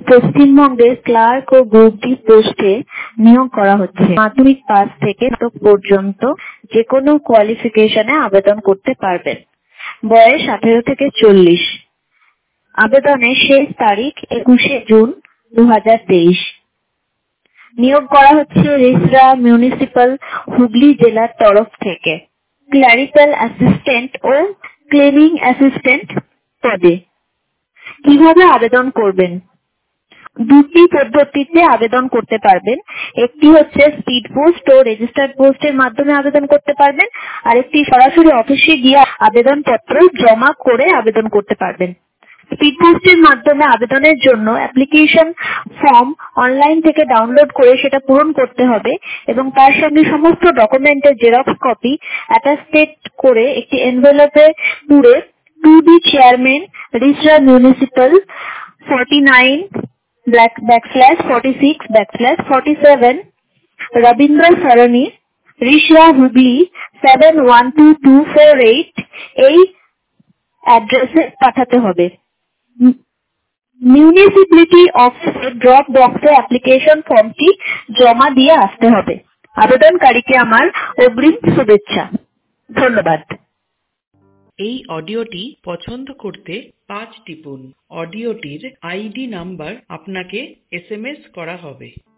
পশ্চিমবঙ্গের ক্লার্ক ও group D পোস্টে নিয়োগ করা হচ্ছে। মাধ্যমিক পাস থেকে স্নাতক পর্যন্ত যে কোনো কোয়ালিফিকেশনে আবেদন করতে পারবেন। বয়স 18 থেকে 40। আবেদনের শেষ তারিখ 21শে জুন 2023। নিয়োগ করা হচ্ছে রিষড়া মিউনিসিপাল হুগলি জেলার তরফ থেকে ক্লারিক্যাল অ্যাসিস্ট্যান্ট ও ক্লিনিং অ্যাসিস্ট্যান্ট পদে। কিভাবে আবেদন করবেন? দুটি পদ্ধতিতে আবেদন করতে পারবেন। একটি হচ্ছে স্পিড পোস্ট ও রেজিস্টার্ড পোস্টের মাধ্যমে আবেদন করতে পারবেন, আর একটি সরাসরি অফিসে গিয়ে আবেদনপত্র জমা করে আবেদন করতে পারবেন। স্পিড পোস্টের মাধ্যমে আবেদনের জন্য অ্যাপ্লিকেশন ফর্ম অনলাইন থেকে ডাউনলোড করে সেটা পূরণ করতে হবে এবং তার সঙ্গে সমস্ত ডকুমেন্টের জেরক্স কপি অ্যাটাস্টেড করে একটি এনভেলপে পুরে to the chairman Rishra municipal 49/46/47 Rabindra Sarani Rishra Hooghly 712248 এই অ্যাড্রেসে পাঠাতে হবে। মিউনিসিপ্যালিটি অফিসে ড্রপ বক্সে অ্যাপ্লিকেশন ফর্মটি জমা দিয়ে আসতে হবে। আবেদনকারীকে আমার অগ্রিম শুভেচ্ছা। ধন্যবাদ। এই অডিওটি পছন্দ করতে 5 টিপুন। অডিওটির আইডি নাম্বার আপনাকে SMS করা হবে।